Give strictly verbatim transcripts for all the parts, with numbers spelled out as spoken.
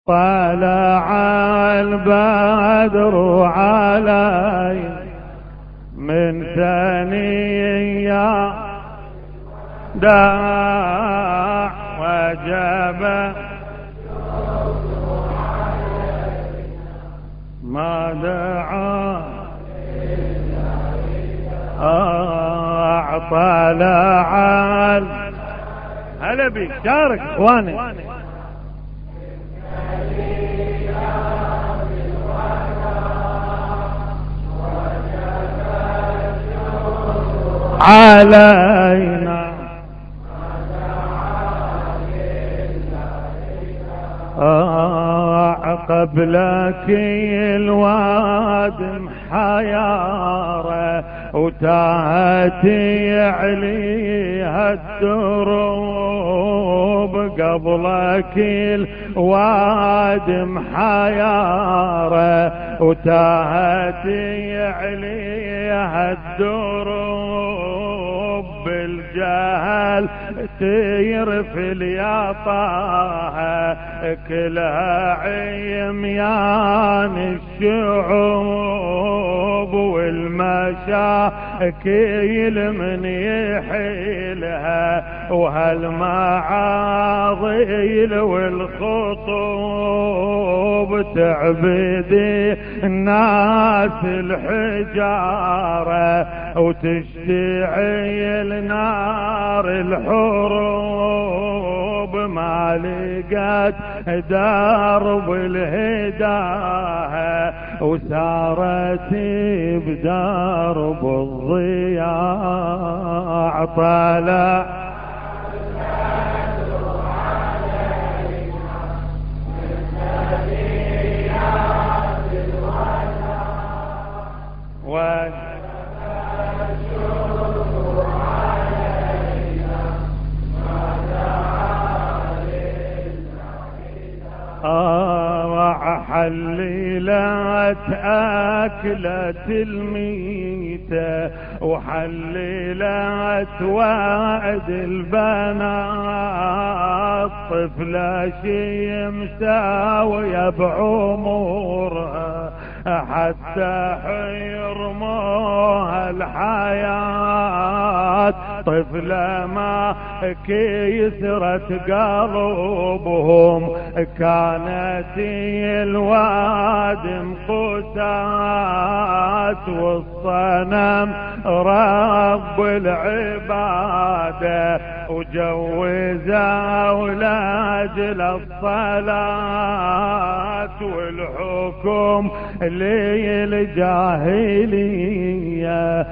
طلع البدر علي من ثنيا داع وجب ما دعا طلع هلا بيك شارك اخواني علينا قبلك الواد محيارة وتاهتي عليها الدروب قبلك الواد محيارة وتاهتي عليها الدروب بالجهل تيرفل يا طه كلها عميان الشعوب والمشاكل من يحيلها وهالمعاضيل والخطوب تعبدي الناس الحجارة وتشتعل نار الحروب ما لقت درب الهداها وسارت بدرب الضياع طلع حللت أكلت الميتة وحللت وعد البنات طفلة شي مساوية بعمرها حتى حيرموها الحياة طفلة ما كيسرت قلوبهم كانت الواد مقسات والصنم رب العبادة وجوزا ولأجل الصلاة والحكم للجاهلية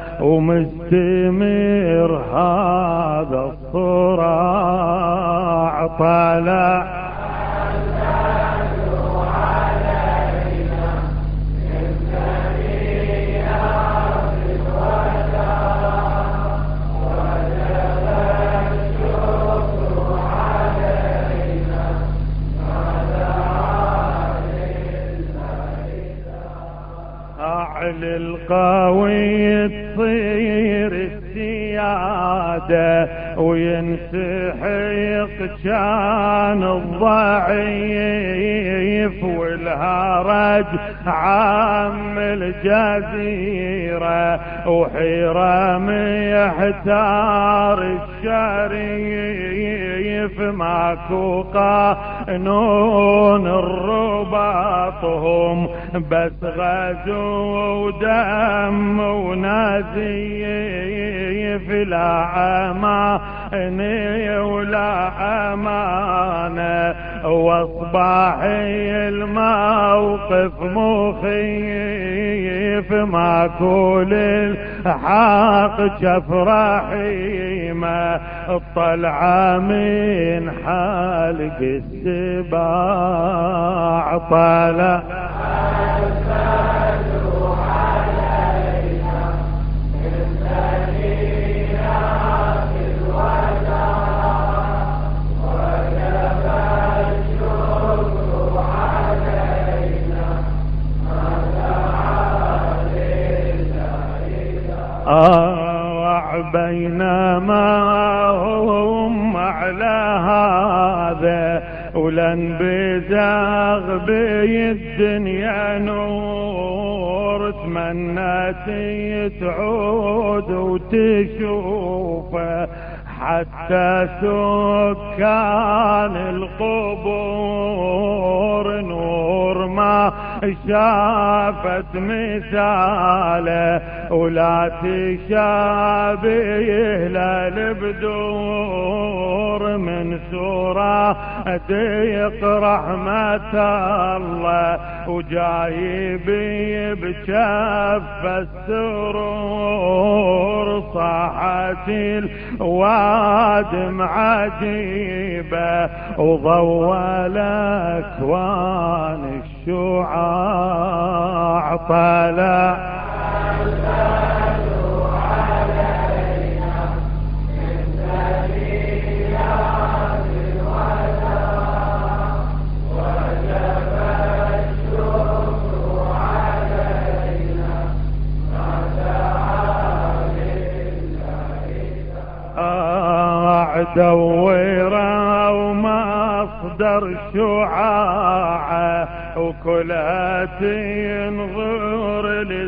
ومستمر هذا الصراع طلع للقوي تصير السيادة وينسحق شان الضعيف والهرج عام الجزيرة وحرام يحتار الشريف ماكو قانون الرباطهم بس غزو ودم ونزيف لا أمانة ولا أمانة واصباحي الموقف مخيف ماكو للحق جف رحيمة الطلعة من حلق السباع طلع بينما هم على هذا ولن بزاغ بي الدنيا نور، تمنيت تعود وتشوفه حتى سكان القبور، نور ما شافت مثاله ولا تشابه للبدور، من سورة يقرأ رحمة الله وجايبي بكف السرور، صاحت الوادم عجيبة وضوى الأكوان الشعاع، طلع دوره ومصدر شعاعه وكلها تنظر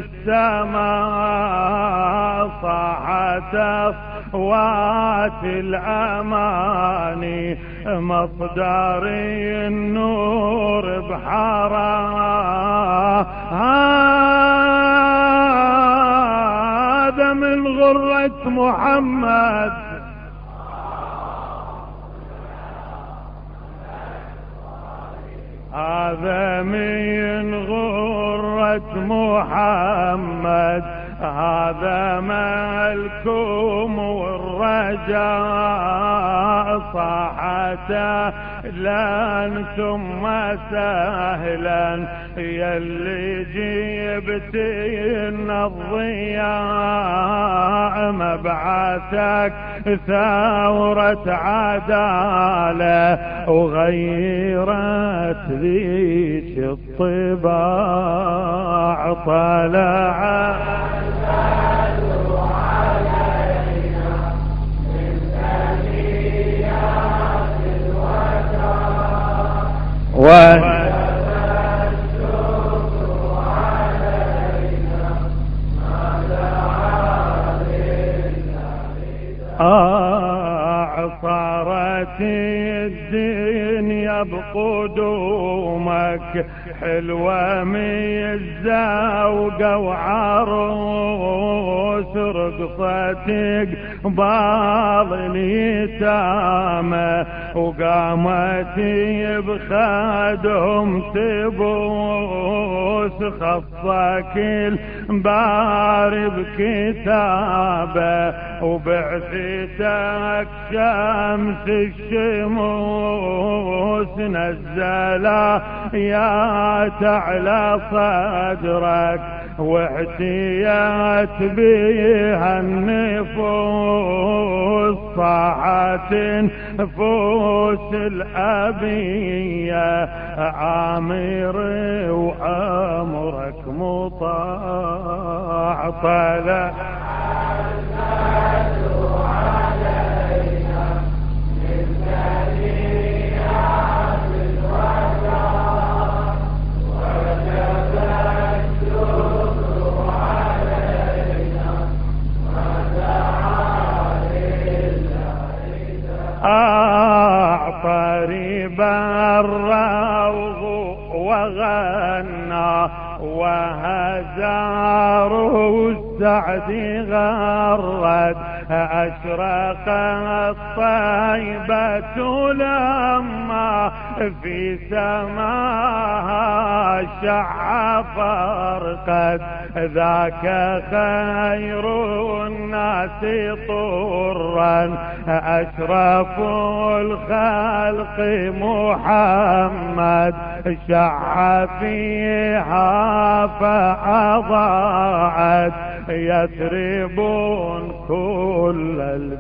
للسماء، صاحت أصوات الأماني مصدر النور بحرا، هذا من غرة محمد، هذا من غرة محمد، هذا ملكم والرجاء، صاحته لن ثم سهلا يلي جبت لنا الضياء، مبعثك ثورة عدالة وغيرت ذيك الطباع، طلع وجب الشكر علينا ما دعا لله، صارت الدنيا بقدومك حلوة ميزة وعروس، رقصتك قبال اليتامى وقامت بخدهم تبوس، خصك الباري بكتابه وبعثتك شمس الشموس، نزلا يات على صدرك واحتيات بها النفوس، صاحت نفوس الأبية عامر وأمرك مطاع، طلع أعطري بالروض وغنى وهزاره السعد غرد، أشرقت طيبة لما في سماها شع فرقد، ذاك خير الناس طرا أشرف الخلق محمد، شع فيها فأضاعت يثربون كل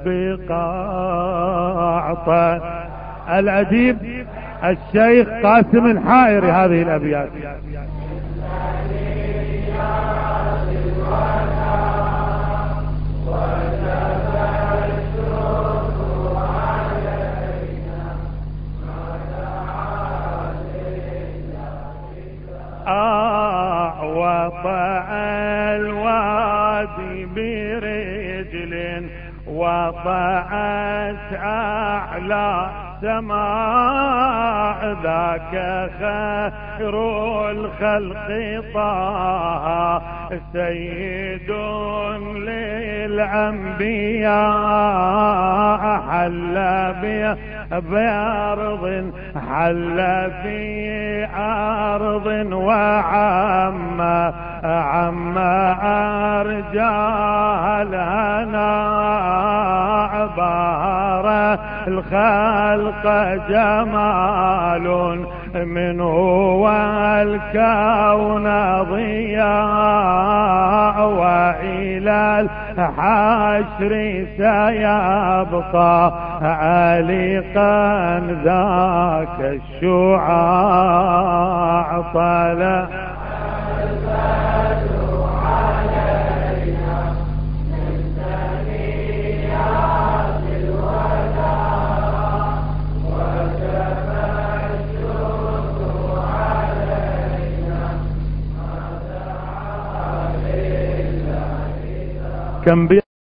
البقاع. الأديب الشيخ قاسم الحائري هذه الأبيات. آه وطأ الوادي برجل وطأت أعلى سماء ذاك خير الخلق طه سيد للأنبياء حل بأرض حل في أرض وعم عم أرجاها الهناء بهر الخلق جمال منه والكون ضياء وإلى الحشر سيبقى عالقا ذاك الشعاع طلع كم